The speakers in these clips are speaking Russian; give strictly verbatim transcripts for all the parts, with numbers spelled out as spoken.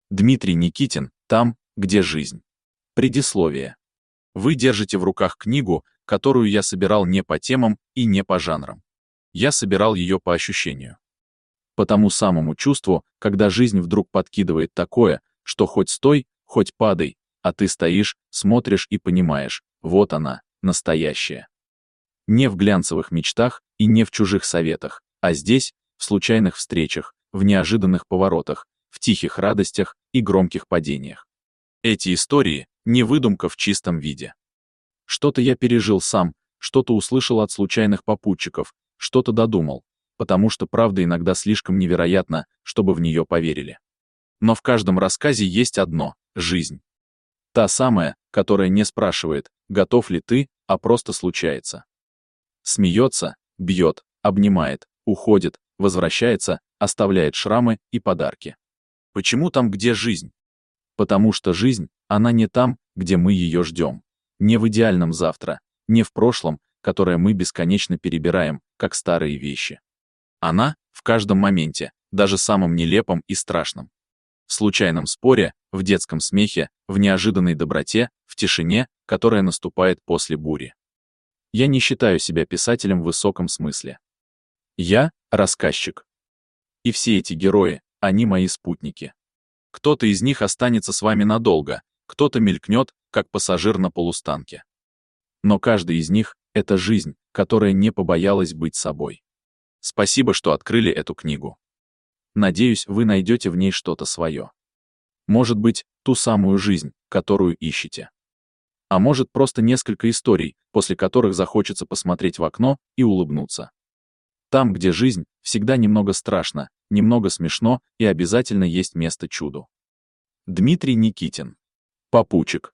Дмитрий Никитин, там, где жизнь. Предисловие. Вы держите в руках книгу, которую я собирал не по темам и не по жанрам. Я собирал ее по ощущению. По тому самому чувству, когда жизнь вдруг подкидывает такое, что хоть стой, хоть падай, а ты стоишь, смотришь и понимаешь, вот она, настоящая. Не в глянцевых мечтах и не в чужих советах, а здесь, в случайных встречах, в неожиданных поворотах, в тихих радостях и громких падениях. Эти истории — не выдумка в чистом виде. Что-то я пережил сам, что-то услышал от случайных попутчиков, что-то додумал, потому что правда иногда слишком невероятна, чтобы в нее поверили. Но в каждом рассказе есть одно — жизнь. Та самая, которая не спрашивает, готов ли ты, а просто случается. Смеется, бьет, обнимает, уходит, возвращается, оставляет шрамы и подарки. Почему там, где жизнь? Потому что жизнь, она не там, где мы ее ждем. Не в идеальном завтра, не в прошлом, которое мы бесконечно перебираем, как старые вещи. Она в каждом моменте, даже самом нелепом и страшном. В случайном споре, в детском смехе, в неожиданной доброте, в тишине, которая наступает после бури. Я не считаю себя писателем в высоком смысле. Я — рассказчик. И все эти герои, они мои спутники. Кто-то из них останется с вами надолго, кто-то мелькнет, как пассажир на полустанке. Но каждый из них — это жизнь, которая не побоялась быть собой. Спасибо, что открыли эту книгу. Надеюсь, вы найдете в ней что-то свое. Может быть, ту самую жизнь, которую ищете. А может, просто несколько историй, после которых захочется посмотреть в окно и улыбнуться. Там, где жизнь, всегда немного страшно, немного смешно и обязательно есть место чуду. Дмитрий Никитин. Попутчик.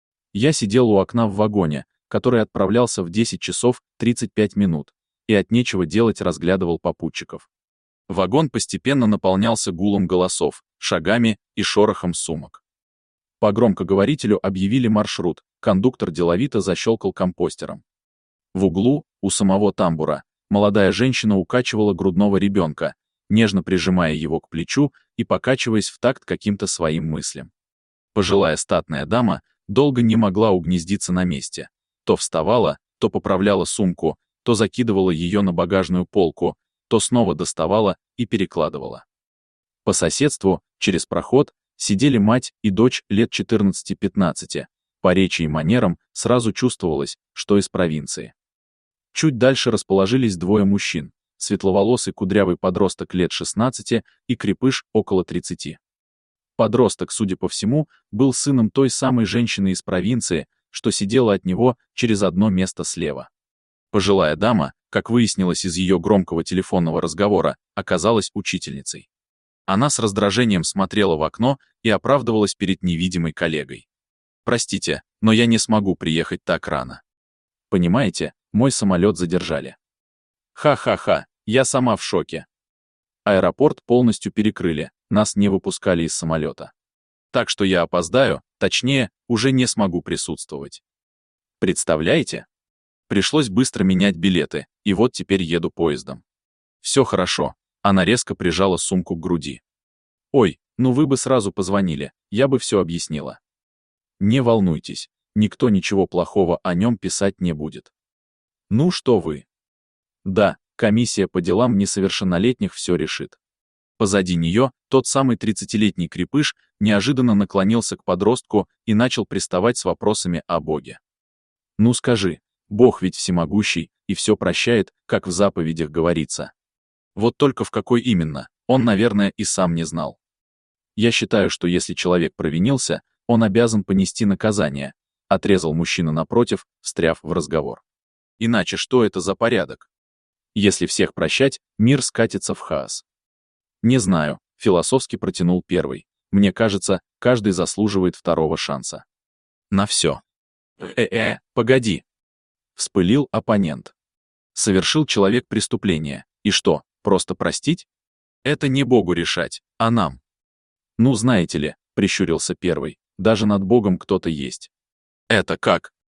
Я сидел у окна в вагоне, который отправлялся в десять часов тридцать пять минут, и от нечего делать разглядывал попутчиков. Вагон постепенно наполнялся гулом голосов, шагами и шорохом сумок. По громкоговорителю объявили маршрут, кондуктор деловито защелкал компостером. В углу, у самого тамбура, молодая женщина укачивала грудного ребенка, нежно прижимая его к плечу и покачиваясь в такт каким-то своим мыслям. Пожилая статная дама долго не могла угнездиться на месте. То вставала, то поправляла сумку, то закидывала ее на багажную полку, то снова доставала и перекладывала. По соседству, через проход, сидели мать и дочь лет четырнадцати-пятнадцати. По речи и манерам сразу чувствовалось, что из провинции. Чуть дальше расположились двое мужчин, светловолосый кудрявый подросток лет шестнадцати и крепыш около тридцати. Подросток, судя по всему, был сыном той самой женщины из провинции, что сидела от него через одно место слева. Пожилая дама, как выяснилось из ее громкого телефонного разговора, оказалась учительницей. Она с раздражением смотрела в окно и оправдывалась перед невидимой коллегой. «Простите, но я не смогу приехать так рано. Понимаете, мой самолет задержали». Ха-ха-ха, я сама в шоке. Аэропорт полностью перекрыли, нас не выпускали из самолета. Так что я опоздаю, точнее, уже не смогу присутствовать. Представляете? Пришлось быстро менять билеты, и вот теперь еду поездом. Все хорошо. Она резко прижала сумку к груди. Ой, ну вы бы сразу позвонили, я бы все объяснила. Не волнуйтесь, никто ничего плохого о нем писать не будет. Ну что вы? Да, комиссия по делам несовершеннолетних все решит. Позади нее тот самый тридцатилетний крепыш неожиданно наклонился к подростку и начал приставать с вопросами о Боге. Ну скажи, Бог ведь всемогущий и все прощает, как в заповедях говорится. Вот только в какой именно, он, наверное, и сам не знал. Я считаю, что если человек провинился, он обязан понести наказание, отрезал мужчина напротив, встряв в разговор. Иначе что это за порядок? Если всех прощать, мир скатится в хаос. Не знаю, философски протянул первый. Мне кажется, каждый заслуживает второго шанса. На все. Э-э, погоди. Вспылил оппонент. Совершил человек преступление. И что, просто простить? Это не Богу решать, а нам. Ну, знаете ли, прищурился первый, даже над Богом кто-то есть. Это как?